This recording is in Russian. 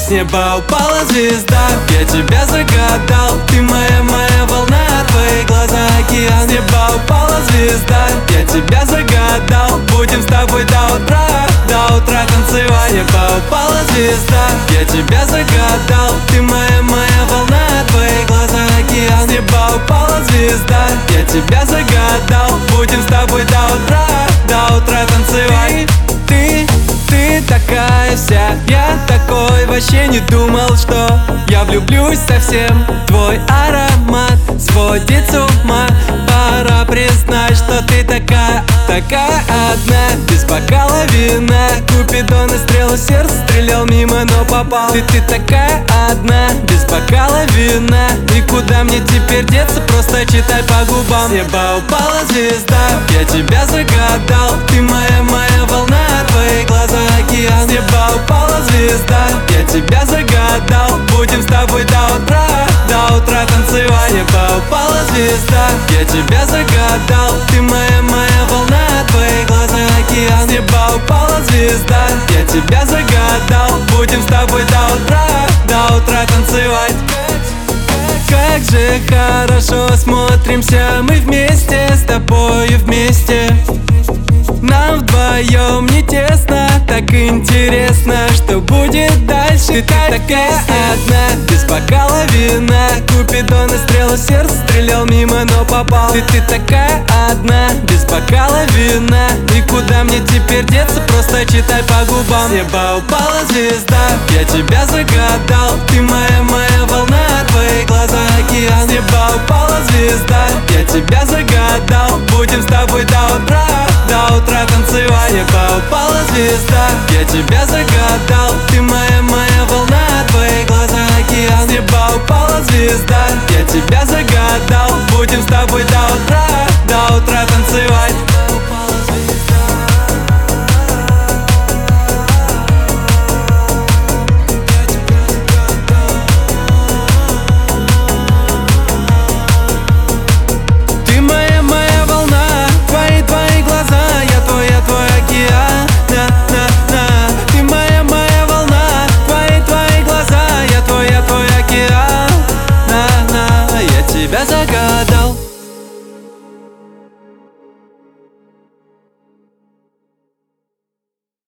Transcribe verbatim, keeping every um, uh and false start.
С неба упала звезда, я тебя загадал. Ты моя, моя волна, твои глаза океан. С неба упала звезда, я тебя загадал. Будем с тобой до утра, до утра танцевать. С неба упала звезда, я тебя загадал. Ты моя, моя волна, твои глаза океан. С неба упала звезда, я тебя загадал. Будем с тобой до утра, до утра танцевать. Ты, ты такая вся, я такой, вообще не думал, что я влюблюсь совсем. Твой аромат сводит с ума. Пора признать, что ты такая, такая одна. Без бокала вина Купидон и стрелу сердца стрелял мимо, но попал. Ты, ты такая одна, без бокала вина. И куда мне теперь деться, просто читай по губам. С неба упала звезда, я тебя загадал. Ты моя, моя волна, твои глаза океан. С неба упала звезда, я тебя загадал. Будем с тобой до утра, до утра танцевать. С неба упала звезда, я тебя загадал. Ты моя, моя волна, твои глаза океан. С неба упала звезда, я тебя загадал. Будем с тобой до утра, до утра танцевать. Как же хорошо смотримся мы вместе, с тобою вместе. Нам вдвоем не тесно, так интересно, что будет дальше. Ты такая одна, без бокала вина. Купидон и стрелу сердца стрелял мимо, но попал. Ты, ты такая одна, без бокала вина. И куда мне теперь деться, просто читай по губам. С неба упала звезда, я тебя загадал. Ты моя, моя волна, твои глаза океан. С неба упала звезда, я тебя загадал. Будем с тобой до утра, до утра танцевать. С неба упала звезда, я тебя загадал. Ты моя, моя волна, твои глаза океан. С неба упала звезда,